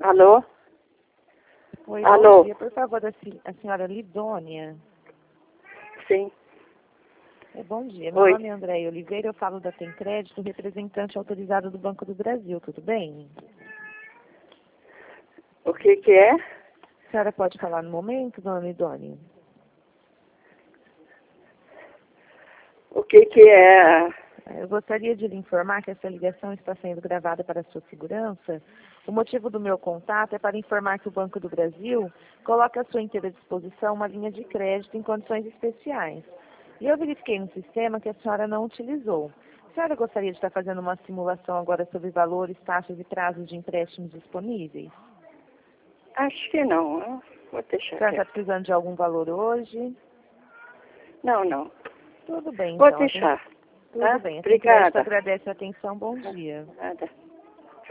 Alô? Oi, Alô? bom dia. Por favor, a senhora Lidônia. Sim. Bom dia. Meu Oi. nome é Andréia Oliveira, eu falo da Tem Crédito, representante autorizado do Banco do Brasil, tudo bem? O que que é? A senhora pode falar no momento, dona Lidônia? O que que é? Eu gostaria de lhe informar que essa ligação está sendo gravada para sua segurança. O motivo do meu contato é para informar que o Banco do Brasil coloca à sua inteira disposição uma linha de crédito em condições especiais. E eu verifiquei no sistema que a senhora não utilizou. A senhora gostaria de estar fazendo uma simulação agora sobre valores, taxas e prazos de empréstimos disponíveis? Acho que não. Vou A deixar senhora está quieto. precisando de algum valor hoje? Não. Tudo bem, Vou então. deixar. Tudo Tá? bem. A Tem Crédito Obrigada. agradece a atenção. Bom dia. Nada.